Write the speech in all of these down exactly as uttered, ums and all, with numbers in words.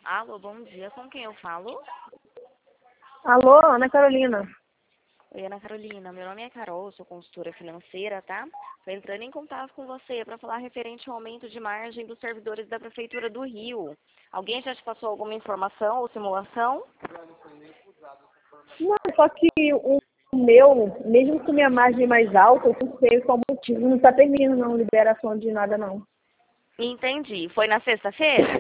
Alô, bom dia. Com quem eu falo? Alô, Ana Carolina. Oi, Ana Carolina. Meu nome é Carol, sou consultora financeira, tá? Tô entrando em contato com você para falar referente ao aumento de margem dos servidores da Prefeitura do Rio. Alguém já te passou alguma informação ou simulação? Não, só que o meu, mesmo com minha margem mais alta, eu não sei qual motivo, não está terminando não, liberação de nada não. Entendi. Foi na sexta-feira?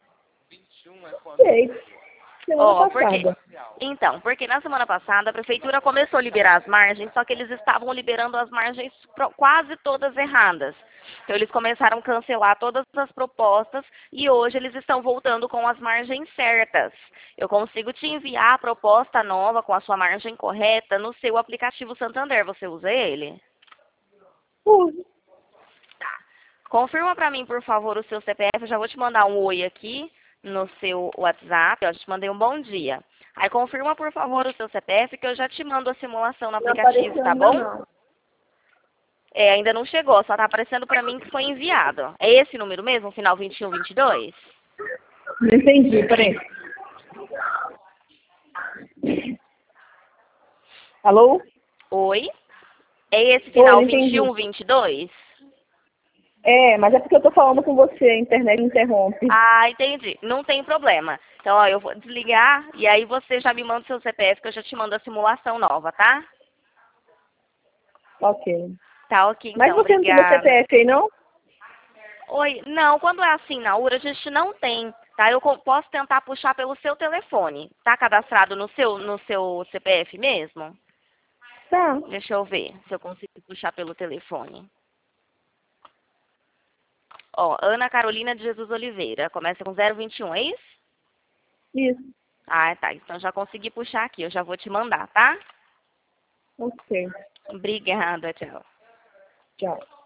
Sei, semana Ó, por quê? passada. Então, porque na semana passada a prefeitura começou a liberar as margens, só que eles estavam liberando as margens pro- quase todas erradas. Então eles começaram a cancelar todas as propostas e hoje eles estão voltando com as margens certas. Eu consigo te enviar a proposta nova com a sua margem correta no seu aplicativo Santander. Você usa ele? Uso. Confirma para mim, por favor, o seu C P F. Eu já vou te mandar um oi aqui no seu WhatsApp. Eu já te mandei um bom dia. Aí confirma, por favor, o seu C P F que eu já te mando a simulação no Não aplicativo, apareceu tá ainda bom? não. É, ainda não chegou, só tá aparecendo para mim que foi enviado. É esse número mesmo, final vinte e um vinte e dois? Não entendi, peraí. Alô? Oi? É esse Oi, final não vinte e entendi. um vinte e dois? É, mas é porque eu tô falando com você, a internet interrompe. Ah, entendi. Não tem problema. Então, ó, eu vou desligar e aí você já me manda o seu C P F que eu já te mando a simulação nova, tá? Ok. Tá ok, Mas então. você não tem meu Obrigada. C P F aí não? Oi, não, quando é assim na U R A, a gente não tem, tá? Eu co- posso tentar puxar pelo seu telefone. Tá cadastrado no seu, no seu C P F mesmo? Tá. Deixa eu ver se eu consigo puxar pelo telefone. Ó, Ana Carolina de Jesus Oliveira. Começa com zero vinte e um, é isso? Isso. Ah, tá. Então já consegui puxar aqui. Eu já vou te mandar, tá? Ok. Obrigada, tchau. Tchau.